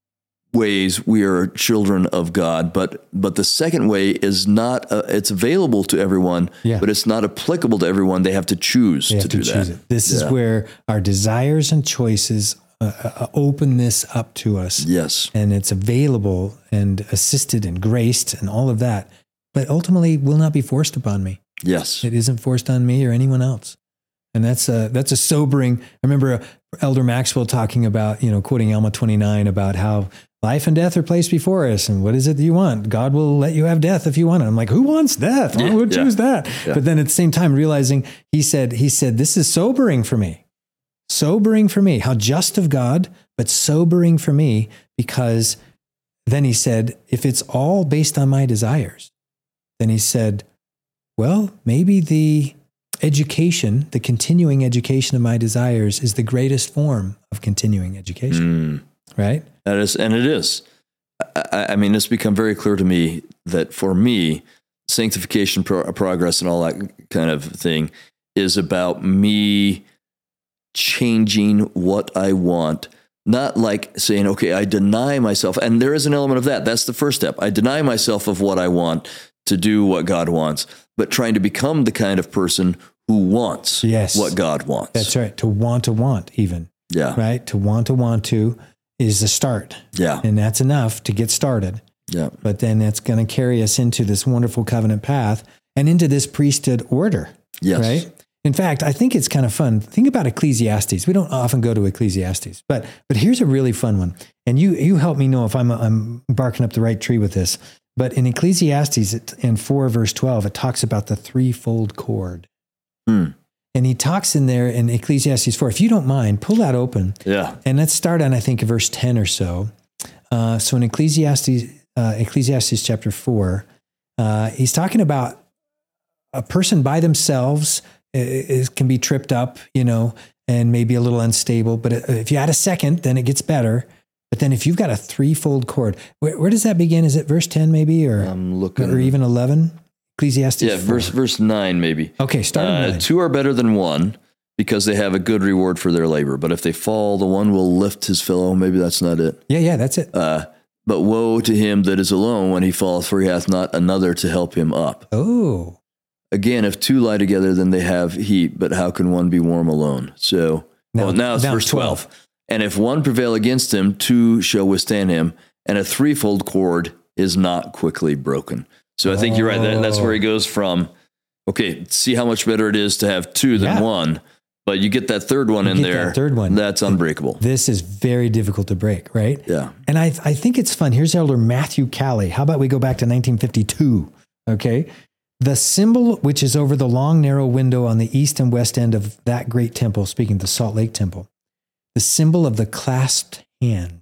ways we are children of God. But but the second way is not, uh, it's available to everyone, yeah. but it's not applicable to everyone. They have to choose they to have do to that. Choose it. This yeah. is where our desires and choices Uh, uh, open this up to us. Yes. And it's available and assisted and graced and all of that, but ultimately will not be forced upon me. Yes. It isn't forced on me or anyone else. And that's a, that's a sobering, I remember Elder Maxwell talking about, you know, quoting Alma twenty-nine about how life and death are placed before us. And what is it that you want? God will let you have death if you want it. I'm like, who wants death? I would yeah. choose that. Yeah. But then at the same time, realizing he said, he said, this is sobering for me. Sobering for me, how just of God, but sobering for me, because then he said, if it's all based on my desires, And he said, well, maybe the education, the continuing education of my desires is the greatest form of continuing education. Mm. Right? That is, and it is. I, I mean, it's become very clear to me that for me, sanctification, pro- progress, and all that kind of thing is about me changing what I want. Not like saying, okay, I deny myself. And there is an element of that. That's the first step. I deny myself of what I want to do what God wants, but trying to become the kind of person who wants yes. what God wants. That's right. To want to want even. Yeah. Right? To want to want to is the start. Yeah. And that's enough to get started. Yeah. But then that's going to carry us into this wonderful covenant path and into this priesthood order. Yes. Right? In fact, I think it's kind of fun. Think about Ecclesiastes. We don't often go to Ecclesiastes, but but here's a really fun one. And you you help me know if I'm I'm barking up the right tree with this. But in Ecclesiastes, it, in four verse twelve, it talks about the threefold cord. Hmm. And he talks in there in Ecclesiastes four. If you don't mind, pull that open. Yeah. And let's start on, I think, verse ten or so. Uh, so in Ecclesiastes, uh, Ecclesiastes chapter four, uh, he's talking about a person by themselves is, can be tripped up, you know, and maybe a little unstable. But if you add a second, then it gets better. But then if you've got a threefold cord, where, where does that begin? Is it verse ten maybe, or, I'm looking. or even eleven? Ecclesiastes Yeah, four. verse verse nine maybe. Okay, start uh, nine. Two are better than one because they have a good reward for their labor. But if they fall, the one will lift his fellow. Maybe that's not it. Yeah, yeah, that's it. Uh, but woe to him that is alone when he falleth, for he hath not another to help him up. Oh. Again, if two lie together, then they have heat, but how can one be warm alone? So now, well, now it's now verse twelve. twelve. And if one prevail against him, two shall withstand him, and a threefold cord is not quickly broken. So I think oh. you're right. That, that's where he goes from, okay, see how much better it is to have two than yeah. one, but you get that third one you in there. That third one. That's unbreakable. This is very difficult to break, right? Yeah. And I, I think it's fun. Here's Elder Matthew Calley. How about we go back to nineteen fifty-two? Okay. The symbol which is over the long, narrow window on the east and west end of that great temple, speaking of the Salt Lake Temple, the symbol of the clasped hand.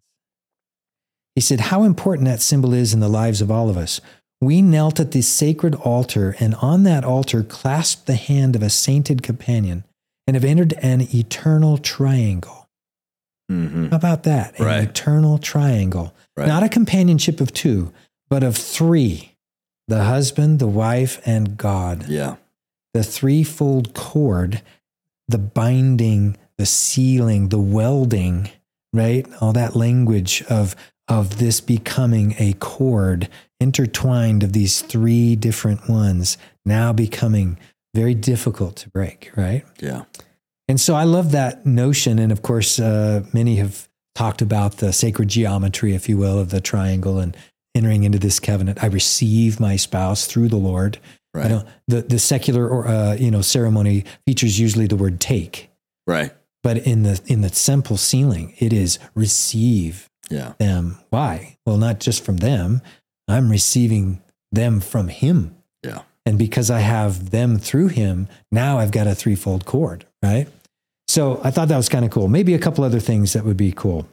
He said, how important that symbol is in the lives of all of us. We knelt at the sacred altar, and on that altar clasped the hand of a sainted companion and have entered an eternal triangle. Mm-hmm. How about that? An right. eternal triangle. Right. Not a companionship of two, but of three. The husband, the wife, and God. Yeah. The threefold cord, the binding, the sealing, the welding, right? All that language of, of this becoming a cord intertwined of these three different ones, now becoming very difficult to break, right? Yeah. And so I love that notion. And of course, uh, many have talked about the sacred geometry, if you will, of the triangle and entering into this covenant. I receive my spouse through the Lord. Right. I don't, the, the secular or, uh, you know, ceremony features usually the word take. Right. But in the, in the simple sealing, it is receive yeah. them. Why? Well, not just from them. I'm receiving them from him. Yeah. And because I have them through him, now I've got a threefold cord, right? So I thought that was kind of cool. Maybe a couple other things that would be cool.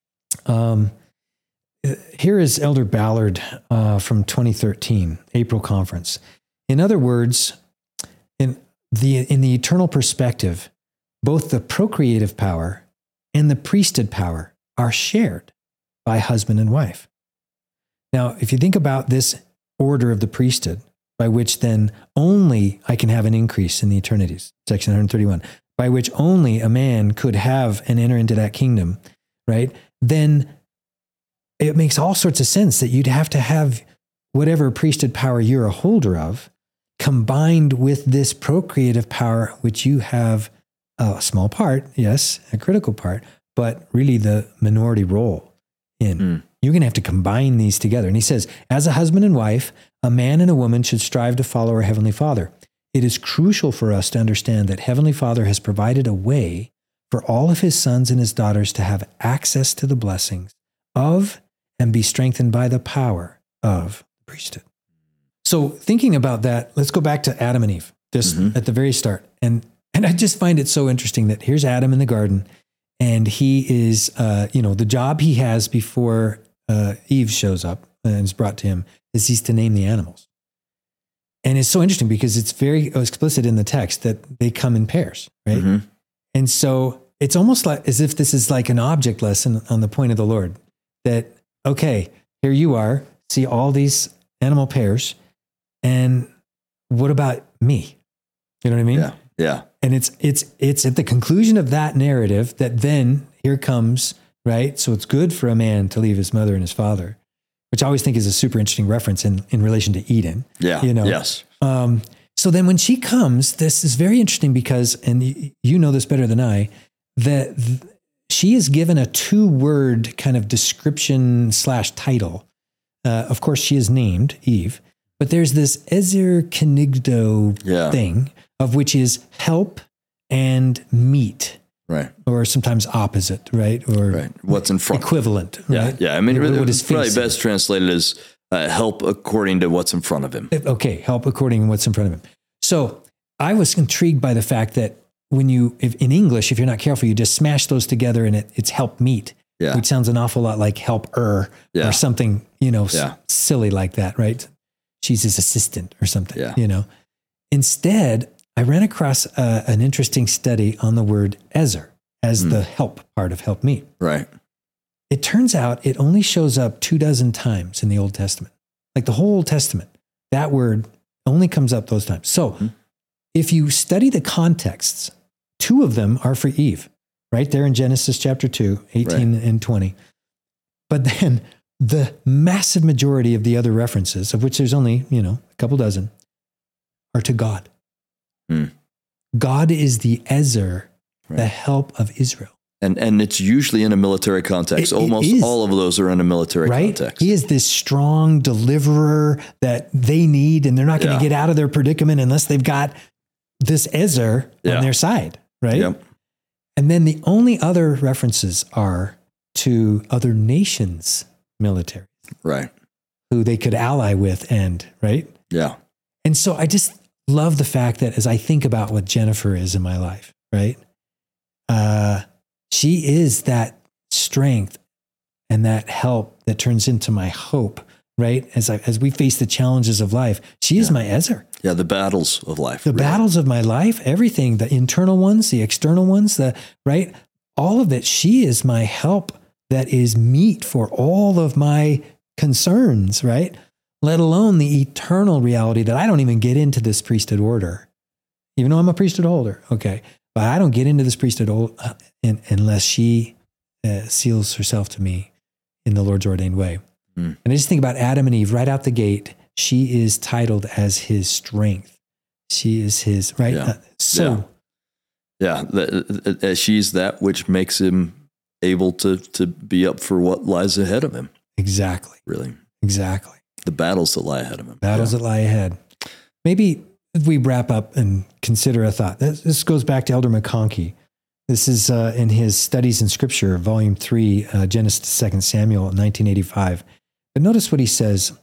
Um, here is Elder Ballard uh, from twenty thirteen, April conference. In other words, in the, in the eternal perspective, both the procreative power and the priesthood power are shared by husband and wife. Now, if you think about this order of the priesthood, by which then only I can have an increase in the eternities, section one thirty-one, by which only a man could have and enter into that kingdom, right? Then it makes all sorts of sense that you'd have to have whatever priesthood power you're a holder of combined with this procreative power, which you have a small part, yes, a critical part, but really the minority role in. Mm. You're going to have to combine these together. And he says, as a husband and wife, a man and a woman should strive to follow our Heavenly Father. It is crucial for us to understand that Heavenly Father has provided a way for all of his sons and his daughters to have access to the blessings of and be strengthened by the power of the priesthood. So thinking about that, let's go back to Adam and Eve, just mm-hmm. at the very start. And and I just find it so interesting that here's Adam in the garden, and he is, uh, you know, the job he has before uh, Eve shows up and is brought to him is he's to name the animals. And it's so interesting because it's very explicit in the text that they come in pairs, right? Mm-hmm. And so it's almost like as if this is like an object lesson on the point of the Lord that, okay, here you are, see all these animal pairs. And what about me? You know what I mean? Yeah. Yeah. And it's, it's, it's at the conclusion of that narrative that then here comes, right? So it's good for a man to leave his mother and his father, which I always think is a super interesting reference in, in relation to Eden. Yeah. You know? Yes. Um, so then when she comes, this is very interesting because, and y- you know this better than I, that th- she is given a two word kind of description slash title. Uh, of course, she is named Eve, but there's this Ezer Kenigdo Yeah. thing of which is help and meet, Right. or sometimes opposite, right? Or Right. What's in front? equivalent, Yeah. right? Yeah. I mean, What- it, what it's is probably facing. best translated as uh, help according to what's in front of him. Okay, help according to what's in front of him. So I was intrigued by the fact that when you, if in English, if you're not careful, you just smash those together and it, it's help meet, Yeah. which sounds an awful lot like help er Yeah. or something, you know, s- Yeah. silly like that, right? She's his assistant or something, Yeah. you know. Instead, I ran across uh, an interesting study on the word Ezer as Hmm. the help part of help meet. Right. It turns out it only shows up two dozen times in the Old Testament. Like the whole Old Testament, that word only comes up those times. So Mm-hmm. if you study the contexts, two of them are for Eve, right there in Genesis chapter two, eighteen and twenty. But then the massive majority of the other references, of which there's only, you know, a couple dozen, are to God. Hmm. God is the Ezer, the Right. help of Israel. And and it's usually in a military context. It- it Almost is. all of those are in a military Right? context. He is this strong deliverer that they need, and they're not going to Yeah. get out of their predicament unless they've got this Ezer Yeah. on their side, right? Yep. And then the only other references are to other nations' military Right. who they could ally with, and right. Yeah. And so I just love the fact that as I think about what Jennifer is in my life, right? Uh, she is that strength and that help that turns into my hope, right? As I, as we face the challenges of life, she is Yeah. my Ezer. Yeah. The battles of life. The really. battles of my life, everything, the internal ones, the external ones, the right, all of it. She is my help that is meet for all of my concerns, right? Let alone the eternal reality that I don't even get into this priesthood order, even though I'm a priesthood holder. Okay. But I don't get into this priesthood ol- uh, in, unless she uh, seals herself to me in the Lord's ordained way. Hmm. And I just think about Adam and Eve right out the gate. She is titled as his strength. She is his, right? Yeah. Uh, so, Yeah. The, uh, she's that which makes him able to to be up for what lies ahead of him. exactly, Really. exactly. The battles that lie ahead of him. Battles Yeah. that lie ahead. Maybe if we wrap up and consider a thought. This, this goes back to Elder McConkie. This is uh, in his Studies in Scripture, Volume three, uh, Genesis to Second Samuel, nineteen eighty-five. But notice what he says.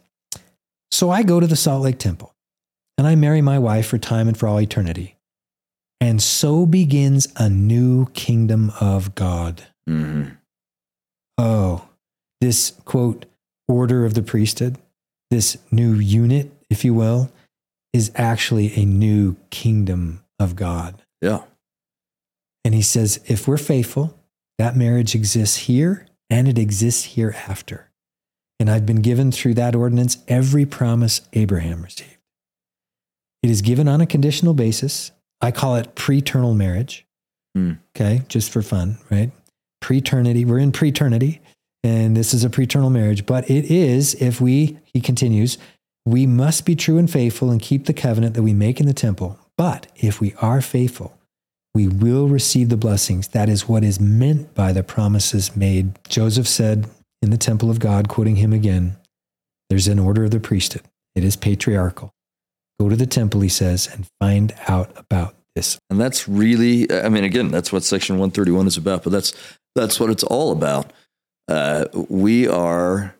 So I go to the Salt Lake Temple, and I marry my wife for time and for all eternity. And so begins a new kingdom of God. Mhm. Oh, this, quote, order of the priesthood, this new unit, if you will, is actually a new kingdom of God. Yeah. And he says, if we're faithful, that marriage exists here and it exists hereafter. And I've been given through that ordinance every promise Abraham received. It is given on a conditional basis. I call it preternal marriage. Hmm. Okay, just for fun, right? Preternity. We're in preternity, and this is a preternal marriage. But it is, if we, he continues, we must be true and faithful and keep the covenant that we make in the temple. But if we are faithful, we will receive the blessings. That is what is meant by the promises made. Joseph said in the temple of God, quoting him again, there's an order of the priesthood. It is patriarchal. Go to the temple, he says, and find out about this. And that's really, I mean, again, that's what Section one thirty-one is about, but that's that's what it's all about. Uh, we are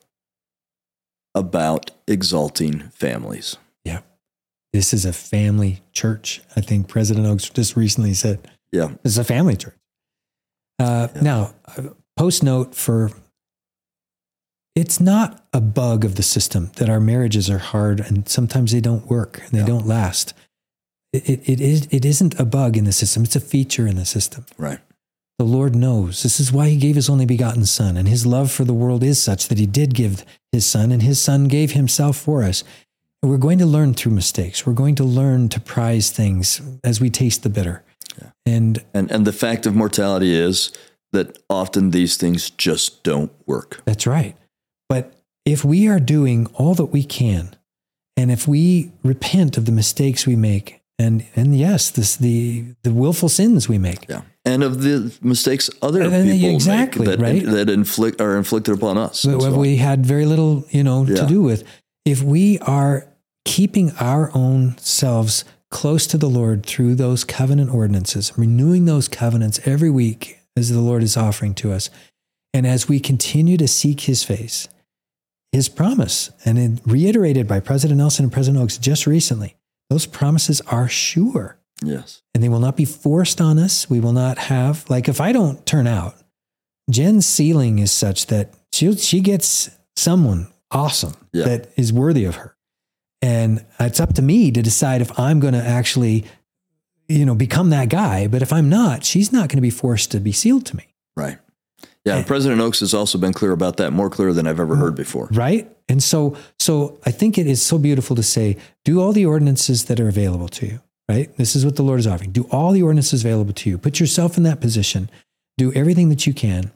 about exalting families. Yeah. This is a family church. I think President Oaks just recently said, Yeah. this is a family church. Uh, Yeah. Now, a post note for, It's not a bug of the system that our marriages are hard and sometimes they don't work and they yeah. don't last. It, it, it, is, it isn't a bug in the system. It's a feature in the system. Right. The Lord knows. This is why he gave his only begotten son. And his love for the world is such that he did give his son, and his son gave himself for us. And we're going to learn through mistakes. We're going to learn to prize things as we taste the bitter. Yeah. And, and and the fact of mortality is that often these things just don't work. That's right. But if we are doing all that we can, and if we repent of the mistakes we make, and and yes, this the the willful sins we make, yeah, and of the mistakes other and, and people exactly, make that right? that inflict are inflicted upon us, what so we had very little, you know, yeah. to do with. If we are keeping our own selves close to the Lord through those covenant ordinances, renewing those covenants every week as the Lord is offering to us, and as we continue to seek his face, his promise, and it reiterated by President Nelson and President Oaks just recently, those promises are sure. Yes. And they will not be forced on us. We will not have, like if I don't turn out, Jen's ceiling is such that she she gets someone awesome yeah. that is worthy of her. And it's up to me to decide if I'm going to actually, you know, become that guy. But if I'm not, she's not going to be forced to be sealed to me. Right. Yeah, and President Oaks has also been clear about that, more clear than I've ever heard before. Right? And so so I think it is so beautiful to say, do all the ordinances that are available to you, right? This is what the Lord is offering. Do all the ordinances available to you. Put yourself in that position. Do everything that you can.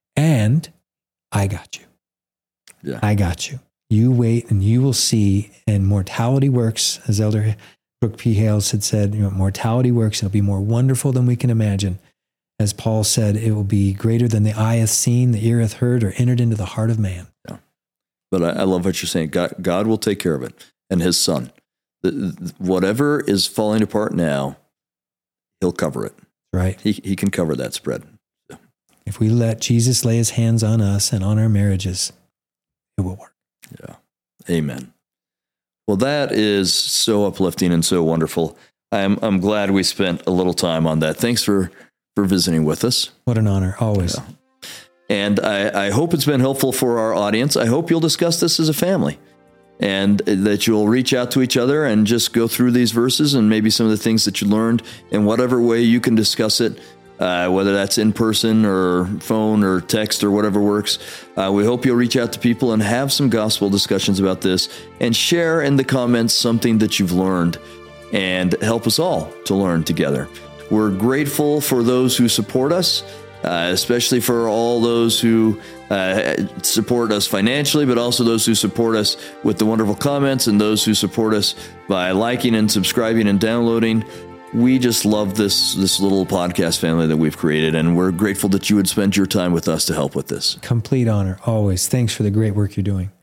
And I got you. Yeah. I got you. You wait and you will see. And mortality works, as Elder Brooke P. Hales had said, you know, mortality works. It'll be more wonderful than we can imagine. As Paul said, it will be greater than the eye hath seen, the ear hath heard, or entered into the heart of man. Yeah. But I, I love what you're saying. God, God will take care of it. And his son. The, the, whatever is falling apart now, he'll cover it. Right. He he can cover that spread. So. If we let Jesus lay his hands on us and on our marriages, it will work. Yeah. Amen. Well, that is so uplifting and so wonderful. I'm I'm glad we spent a little time on that. Thanks for for visiting with us. What an honor, always. Yeah. And I, I hope it's been helpful for our audience. I hope you'll discuss this as a family and that you'll reach out to each other and just go through these verses and maybe some of the things that you learned in whatever way you can discuss it, uh, whether that's in person or phone or text or whatever works. Uh, we hope you'll reach out to people and have some gospel discussions about this and share in the comments something that you've learned and help us all to learn together. We're grateful for those who support us, uh, especially for all those who uh, support us financially, but also those who support us with the wonderful comments and those who support us by liking and subscribing and downloading. We just love this, this little podcast family that we've created, and we're grateful that you would spend your time with us to help with this. Complete honor, always. Thanks for the great work you're doing.